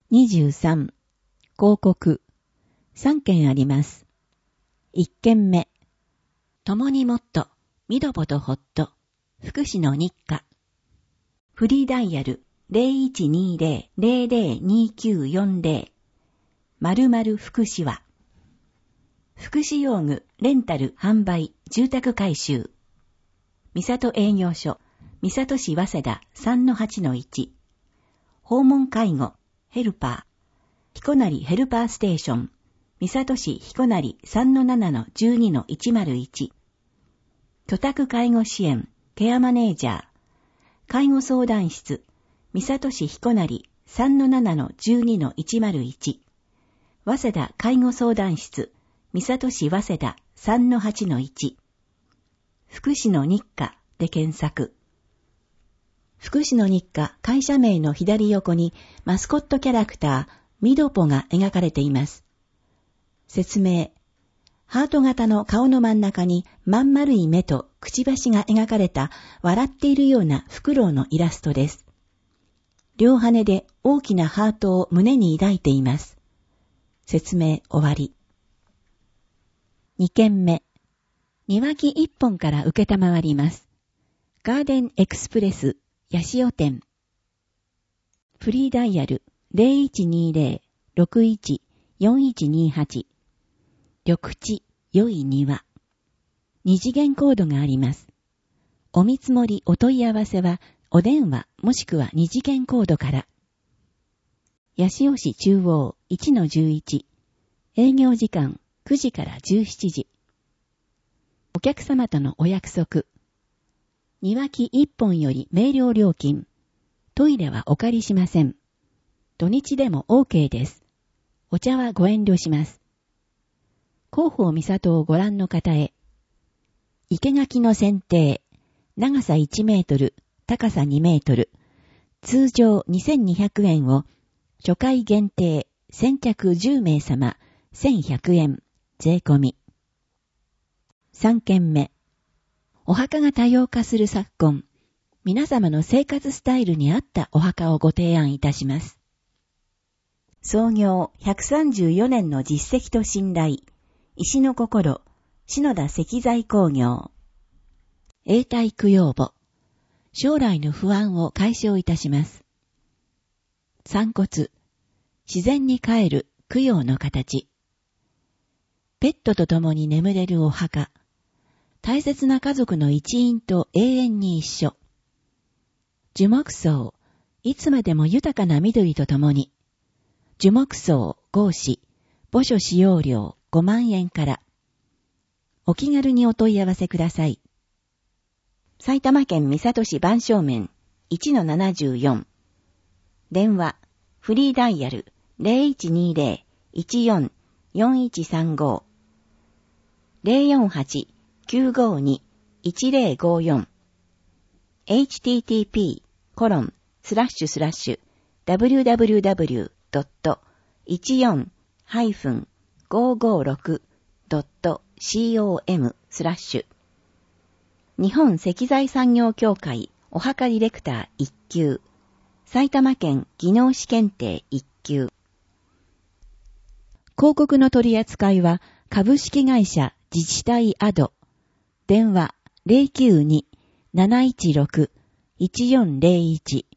23、広告。3件あります。1件目。共にもっと、みどぽとほっと、福祉の日課。フリーダイヤル 0120-002940 〇〇福祉は、福祉用具、レンタル、販売、住宅改修。三郷営業所、三郷市早稲田 3-8-1。訪問介護、ヘルパー。彦成ヘルパーステーション。三郷市彦成 3-7-12-101。居宅介護支援、ケアマネージャー。介護相談室、三郷市彦成 3-7-12-101。早稲田介護相談室、三郷市早稲田 3-8-1。福祉の日課で検索。福祉の日課会社名の左横にマスコットキャラクター、みどぽが描かれています。説明。ハート型の顔の真ん中にまん丸い目とくちばしが描かれた笑っているようなフクロウのイラストです。両羽で大きなハートを胸に抱いています。説明終わり。2件目。庭木1本から受けたまわります。ガーデンエクスプレス、八潮店。フリーダイヤル 0120-61-4128。緑地、良い庭。二次元コードがあります。お見積もりお問い合わせは、お電話もしくは二次元コードから。八潮市中央 1-11。営業時間9時から17時。お客様とのお約束。庭木1本より明瞭料金。トイレはお借りしません。土日でも OK です。お茶はご遠慮します。広報三郷をご覧の方へ。生垣の剪定。長さ1メートル、高さ2メートル。通常2200円を、初回限定、先着10名様、1100円、税込み。3件目。お墓が多様化する昨今、皆様の生活スタイルに合ったお墓をご提案いたします。創業134年の実績と信頼、石の心、篠田石材工業。永代供養墓。将来の不安を解消いたします。散骨。自然に帰る供養の形。ペットと共に眠れるお墓。大切な家族の一員と永遠に一緒。樹木葬。いつまでも豊かな緑と共に。樹木葬、合祀。墓所使用料5万円から。お気軽にお問い合わせください。埼玉県三郷市番正面 1-74。電話、フリーダイヤル 0120-14-4135。048-952-1054。http://www.1-556.com/日本石材産業協会お墓ディレクター1級埼玉県技能士検定1級広告の取り扱いは株式会社自治体アド電話 092-716-1401